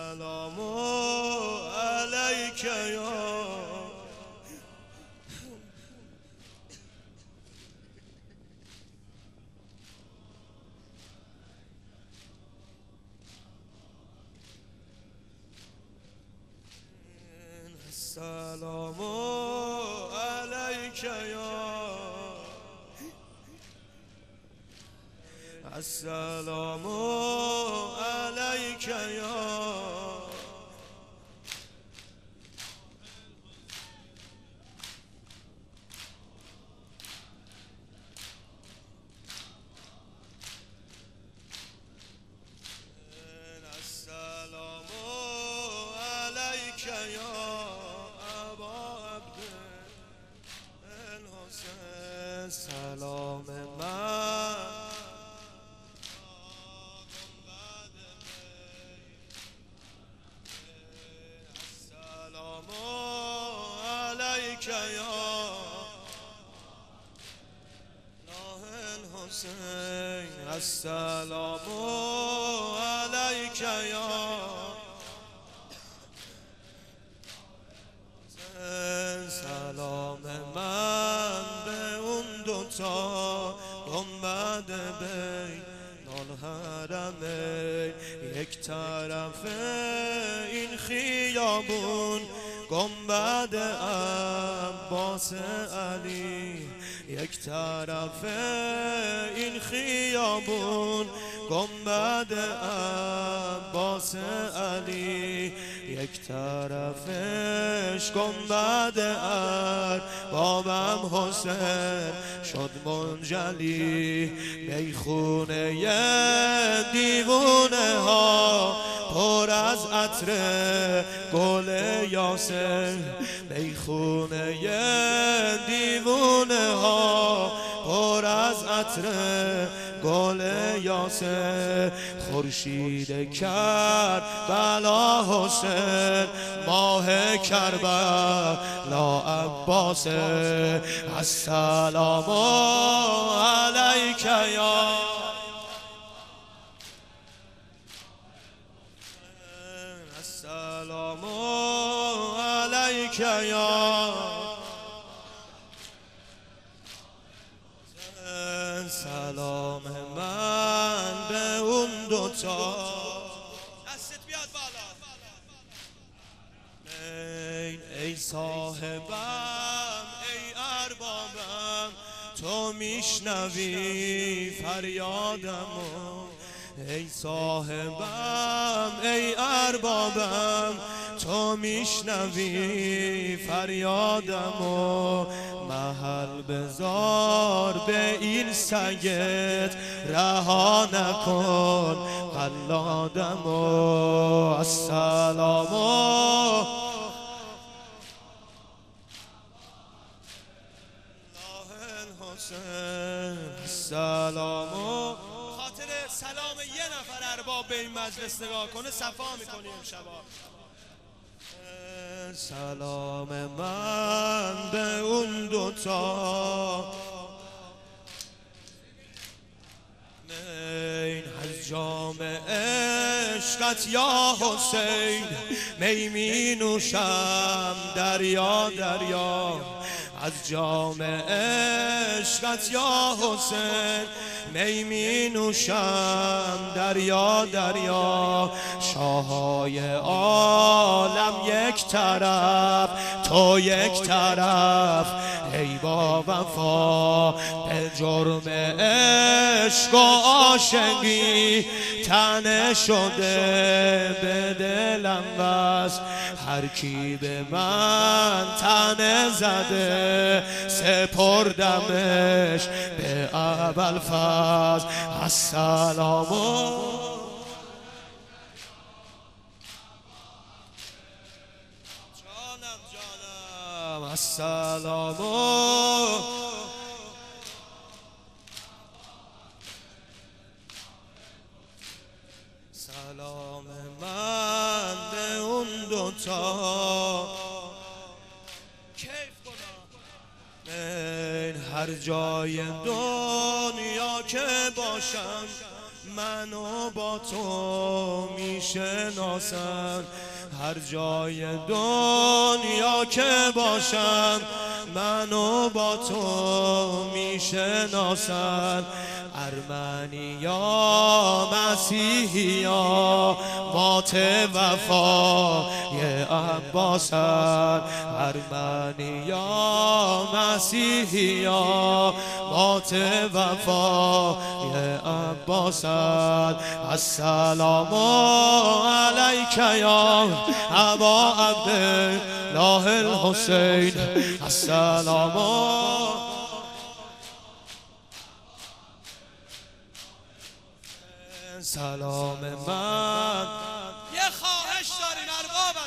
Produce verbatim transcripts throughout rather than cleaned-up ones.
السلام علیک یا السلام علیک یا السلام علیک یا السلام علیک یا ابا عبد الحسین سلام من السلام علیک یا الحسین السلام علیک یا سلام من به اون دوتا گنبد بین الحرمین یک طرف این خیابون گنبد عباس علی یک طرف این خیابون گنبد عباس علی یک طرفش گنبد اربابم حسین شد منجلی میخونه دیوونه ها پر از عطر گل یاسر میخونه دیوونه ها پر از عطر گل یاسر خورشید کربلا حسین ماه کربلا عباس السلام علیک یا السلام علیک یا سلام من به اون دوتا دستت بیاد بالا ای, ای صاحبم ای اربابم تو میشنوی فریادمو ای صاحبم ای اربابم تو میشنوی فریادمو محل بذار به این سگت رها نکن قلادمو السلام السلام خاطر سلام یه نفر ارباب به این مجلس نگاه کنه صفا میکنی امشبا سلام من به اون دوتا این از جام عشقت یا حسین می می نوشم دریا دریا از جام عشقت یا حسین می می نوشم دریا دریا شاههای عالم یک طرف تو یک طرف ای با وفا به جرم عشق و عاشقی تنه شده به دلم بس هر کی به من تنه زده سپردمش به ابوالفضل السلام جانم جانم السلام سلام من به اون دوتا کیف کنم هر جای دنیا که باشم منو با تو میشناسن، هر جای دنیا که باشم منو با تو میشناسن. ارمنی یا مسیحی یا مات وفای عباسن، ارمنی یا مسیحی یا مات وفای عباسن. السلام علیک یا ابا عبدالله الحسین، السلام. سلام من یه خواهش داریم ارباب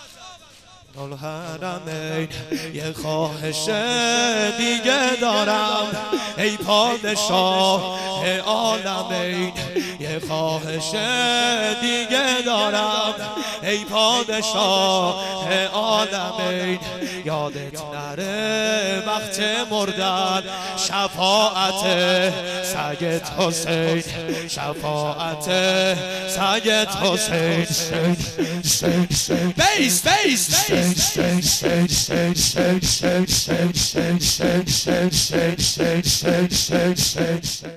الحرمین، یه خواهش دیگه دارم ای پادشاه عالمین، یه خواهش دیگه دارم ای پادشاه عالمین. یادت نره وقت مردن شفاعت سید حسین، شفاعت سید حسین. بیس بیس بیس